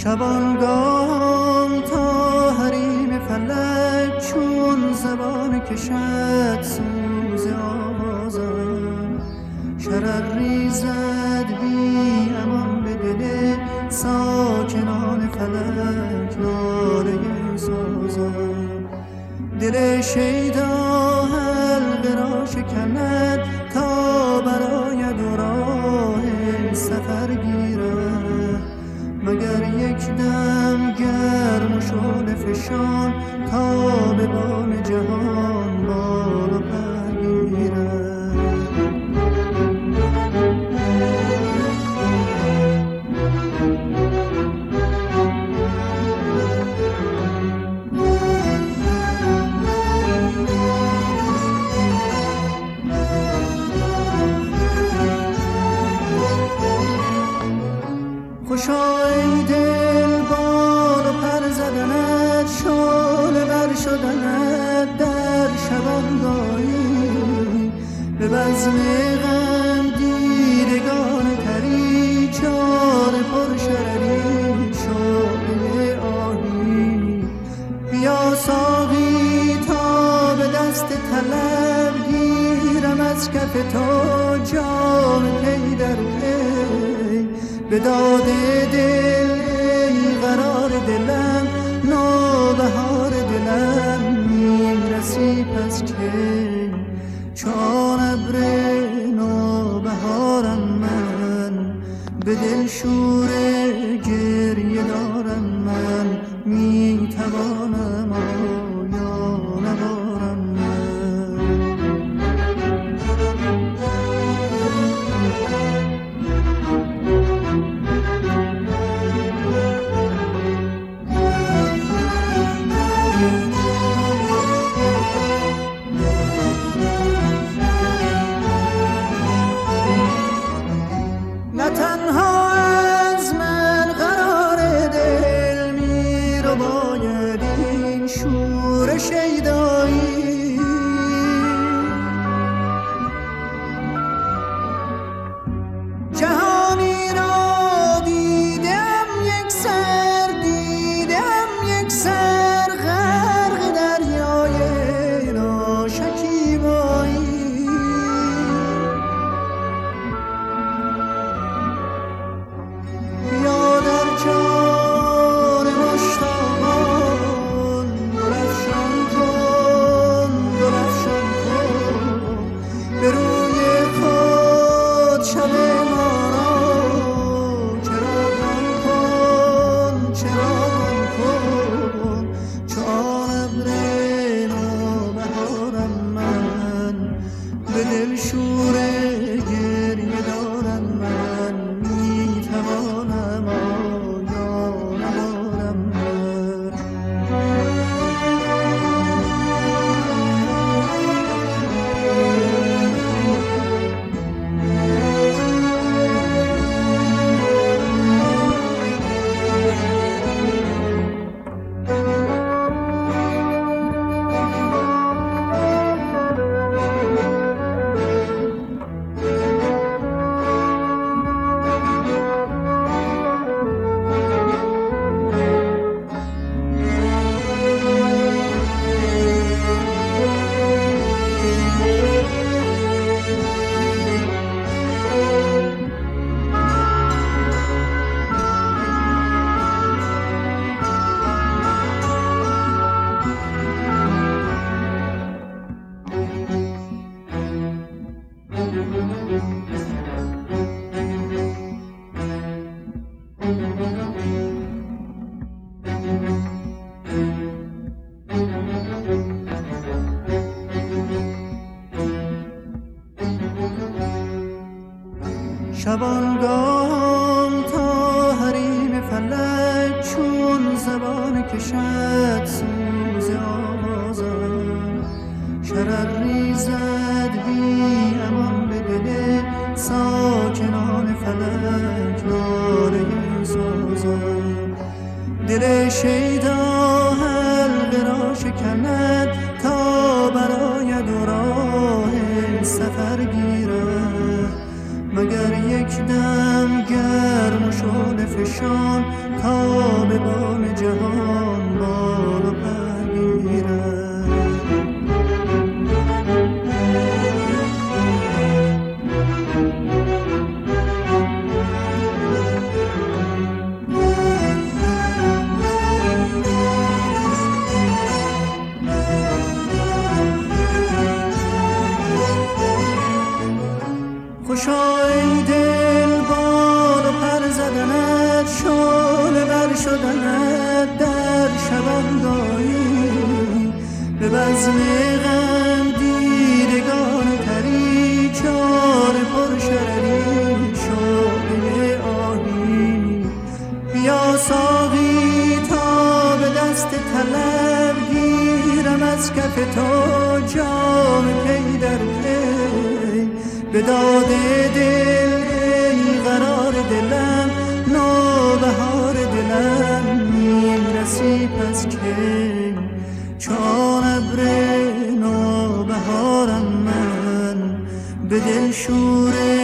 شبانگاه تا حریم فلک چون زبان کشد سوز آوازم، شرر ریزد بی امان به دل ساکنان فلک ناله سازم. دل شیدا حلقه را شکند تا براید و راه سفر گیرد، مگر یک دم گرم و شعله فشان تا به بام جهان بالا پر گیرد. خوشا ای دل بال و پر زدنت، شعله ور شدنت در شبانگاهی، به بزم غم دیدگان تری چار پر شرری شعله آهی. بیا ساقی تا به دست طلب گیرم از کف تو جام پی در پی، به داد دل ای قرار دلم نوبهار دلم میرسی پس کی، چون ابر نوبهارم من به دل شور گریه دارم من، میتوانم آیا نبارم من. نه تنها از من قرار دل می رو باید این شور شیدایی، جهانی را دیدم یک سر، دیدم یک سر غرق دریای ناشکیبایی. بیا در جان مشتاقان درفشان کن، درفشان کن به روی خود شب ما را چراغان کن، چراغان کن، چون ابر نوبهارم من به دل شور گریه دارم من، میتوانم آیا نبارم من. شبانگاه تا حریم فلک چون زبان کشد سوز آوازم، شرر ریزد بی امان به دل ساکنان فلک ناله سازم. دل شیدا حلقه را شکند تا براید و راه سفر گیرد، مگر یک دم گرم و شعله فشان تا به بام جهان بال و پر گیرد. خوشا ای دل بال و پر زدنت، شعله ور شدنت در شبانگاهی، به بزم غم دیدگان تری، چار پر شرری شعله آهی. بیا ساقی تا به دست طلب گیرم از کف تو جام پی در پی، به داد دل ای قرار دلم، نوبهار دلم میرسی پس کی، چون ابر نوبهارم من به دل شور